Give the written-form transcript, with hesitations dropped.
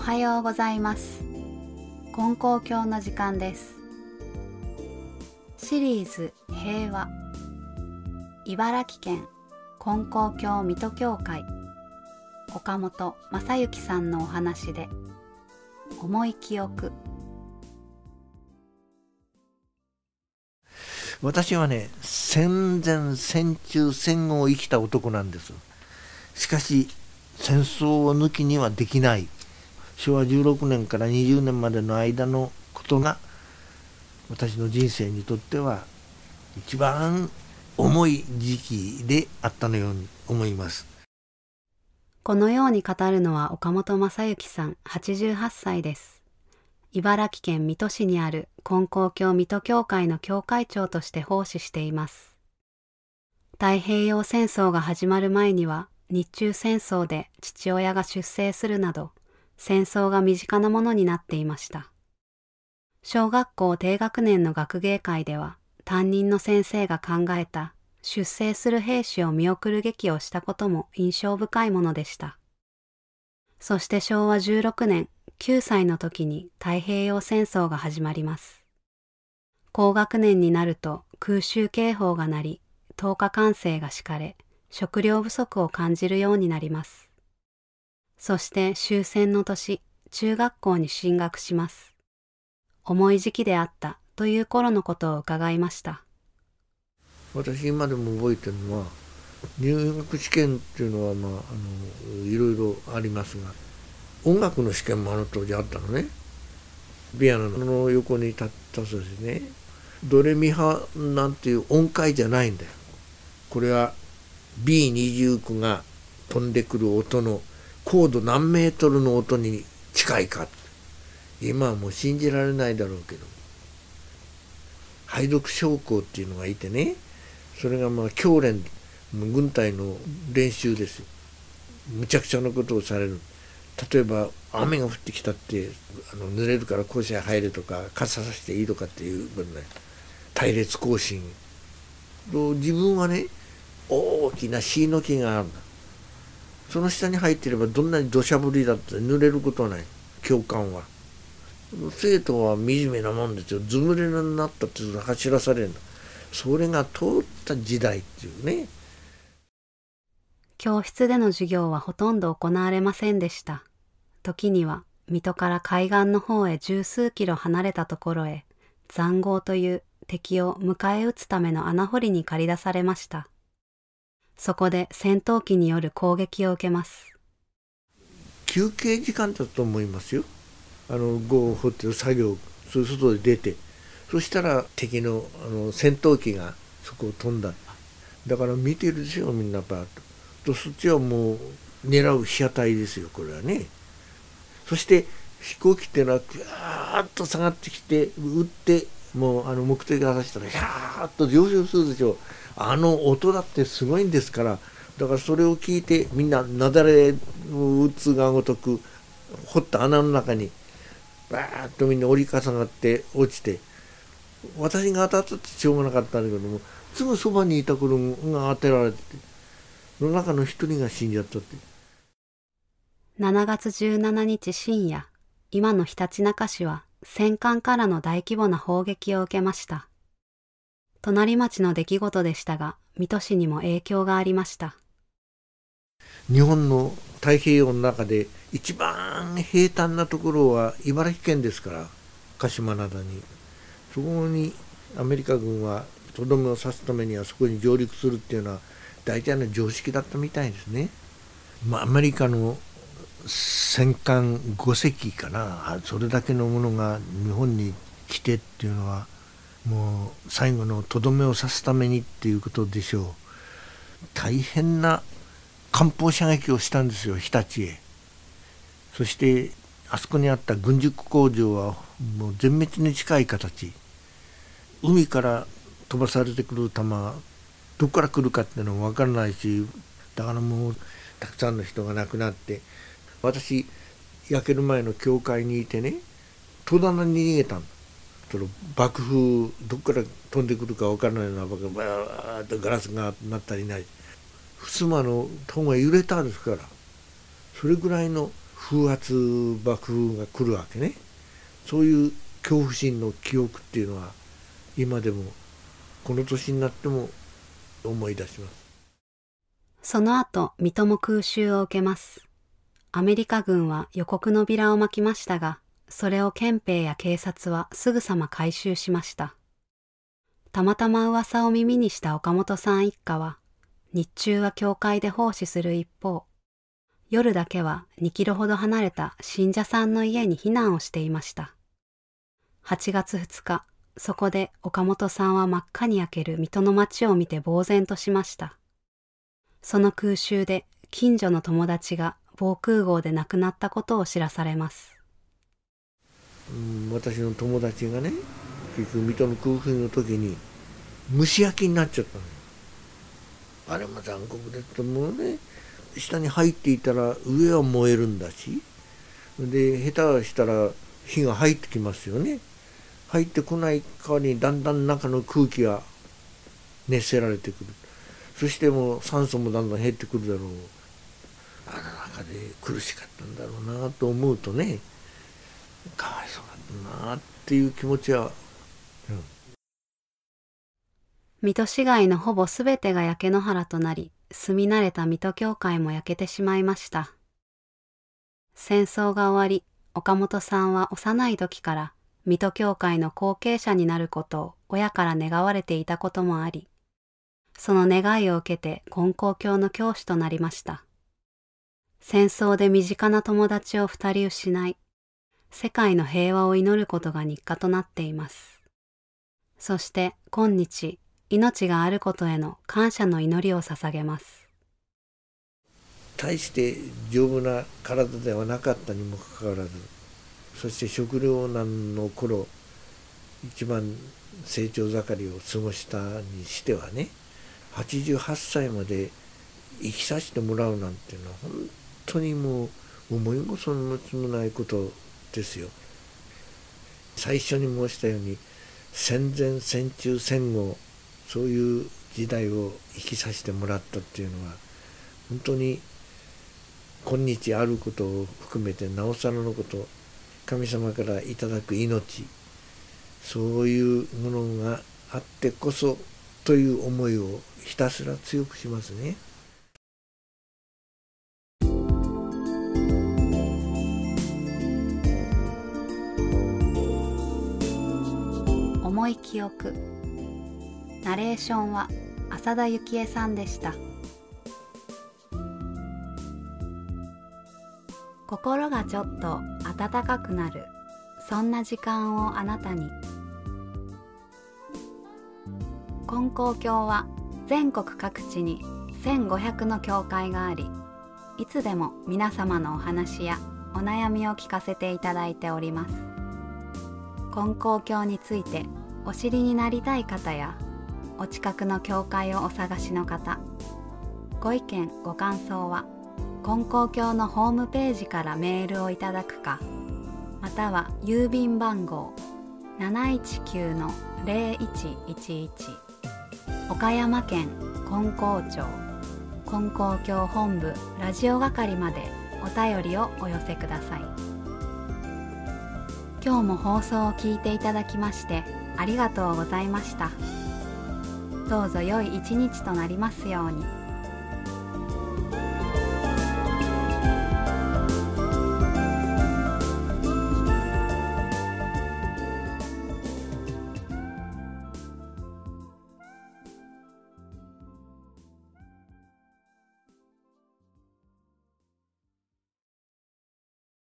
はようございます。金光教の時間です。シリーズ平和、茨城県金光教水戸教会岡本正幸さんのお話で、重い記憶。 私はね、戦前戦中戦後を生きた男なんです。しかし戦争を抜きにはできない、昭和16年から20年までの間のことが私の人生にとっては一番重い時期であったのように思います。 このように語るのは岡本正幸さん88歳です。茨城県水戸市にある金光教水戸教会の教会長として奉仕しています。太平洋戦争が始まる前には日中戦争で父親が出征するなど戦争が身近なものになっていました。小学校低学年の学芸会では担任の先生が考えた出征する兵士を見送る劇をしたことも印象深いものでした。そして昭和16年、9歳の時に太平洋戦争が始まります。高学年になると空襲警報が鳴り、灯火管制が敷かれ、食料不足を感じるようになります。そして終戦の年、中学校に進学します。重い時期であったという頃のことを伺いました。 私今でも覚えてるのは、入学試験っていうのは、いろいろありますが、音楽の試験もあの当時あったのね。ピアノの横に立ったそうですね。ドレミファなんていう音階じゃないんだよ。これは B29 が飛んでくる音の高度何メートルの音に近いか。今はもう信じられないだろうけど、配属将校っていうのがいてね、それが教練、軍隊の練習ですよ。むちゃくちゃなことをされる。例えば雨が降ってきたって濡れるから校舎へ入れとか、傘さしていいとかっていう分ね、隊列行進。自分はね、大きな椎の木があるんだ。その下に入っていればどんなに土砂降りだって濡れることはない。教官は生徒は惨めなもんですよ。ずぶ濡れになったって走らされるんだ。それが通った時代っていうね。 教室での授業はほとんど行われませんでした。時には水戸から海岸の方へ十数キロ離れたところへ、塹壕という敵を迎え撃つための穴掘りに駆り出されました。そこで戦闘機による攻撃を受けます。 休憩時間だと思いますよ。壕を掘ってる作業、そういう外で出て、そしたら敵の戦闘機がそこを飛んだ。だから見てるでしょ、みんなパーッと。そっちはもう狙う被写体ですよ、これはね。そして飛行機っていうのはぐーっと下がってきて撃って、もう目的が果たしたらひゃーっと上昇するでしょ。音だってすごいんですから。だからそれを聞いてみんな雪崩を打つがごとく掘った穴の中にバーッとみんな折り重なって落ちて、私が当たったってしょうがなかったんだけども、すぐそばにいた子供が当てられてて、その中の一人が死んじゃったって。 7月17日深夜、今のひたちなか市は戦艦からの大規模な砲撃を受けました。隣町の出来事でしたが、水戸市にも影響がありました。 日本の太平洋の中で一番平坦なところは茨城県ですから、鹿島灘に。そこにアメリカ軍はとどめを刺すためにはそこに上陸するっていうのは大体の常識だったみたいですね。アメリカの戦艦5隻かな、それだけのものが日本に来てっていうのは、もう最後のとどめを刺すためにっていうことでしょう。大変な艦砲射撃をしたんですよ、日立へ。そしてあそこにあった軍需工場はもう全滅に近い形。海から飛ばされてくる弾がどこから来るかっていうのも分からないし、だからもうたくさんの人が亡くなって、私焼ける前の教会にいてね、戸棚に逃げたの。その爆風どこから飛んでくるか分からないようなバーッとガラスがなったりない、襖の戸が揺れたですから、それぐらいの風圧爆風が来るわけね。そういう恐怖心の記憶っていうのは今でもこの年になっても思い出します。 その後、水戸も空襲を受けます。アメリカ軍は予告のビラを巻きましたが、それを憲兵や警察はすぐさま回収しました。たまたま噂を耳にした岡本さん一家は、日中は教会で奉仕する一方、夜だけは2キロほど離れた信者さんの家に避難をしていました。8月2日、そこで岡本さんは真っ赤に焼ける水戸の街を見て呆然としました。その空襲で近所の友達が防空壕で亡くなったことを知らされます。 私の友達がね、結局水戸の空襲の時に蒸し焼きになっちゃったのよ。あれも残酷でってもうね、下に入っていたら上は燃えるんだし、で下手したら火が入ってきますよね。入ってこない代わりにだんだん中の空気が熱せられてくる。そしてもう酸素もだんだん減ってくるだろう。あの中で苦しかったんだろうなと思うとね、かわいそうだったなっていう気持ちは、 水戸市街のほぼすべてが焼け野原となり、住み慣れた水戸教会も焼けてしまいました。戦争が終わり、岡本さんは幼い時から水戸教会の後継者になることを親から願われていたこともあり、その願いを受けて金光教の教師となりました。戦争で身近な友達を2人失い、世界の平和を祈ることが日課となっています。そして今日、命があることへの感謝の祈りを捧げます。 大して丈夫な体ではなかったにもかかわらず、そして食糧難の頃、一番成長盛りを過ごしたにしてはね、88歳まで生きさせてもらうなんていうのは本当にもう思いもそのつもないことですよ。最初に申したように戦前戦中戦後、そういう時代を生きさせてもらったっていうのは本当に今日あることを含めてなおさらのこと、神様からいただく命、そういうものがあってこそという思いをひたすら強くしますね。 重い記憶。ナレーションは浅田幸恵さんでした。心がちょっと温かくなる、そんな時間をあなたに。金光教は全国各地に1500の教会があり、いつでも皆様のお話やお悩みを聞かせていただいております。金光教についてお知りになりたい方や、お近くの教会をお探しの方、ご意見ご感想は金光教のホームページからメールをいただくか、または郵便番号 719-0111 岡山県金光町金光教本部ラジオ係までお便りをお寄せください。今日も放送を聞いていただきましてありがとうございました。どうぞ良い一日となりますように。